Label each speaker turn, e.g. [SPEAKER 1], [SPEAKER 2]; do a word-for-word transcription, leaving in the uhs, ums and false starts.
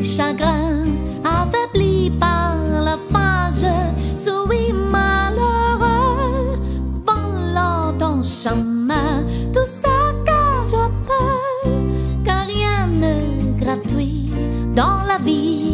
[SPEAKER 1] chagrin, affaibli par la fage, souris malheureux, volant en chemin, tout ça que je peux, car rien n'est gratuit dans la vie.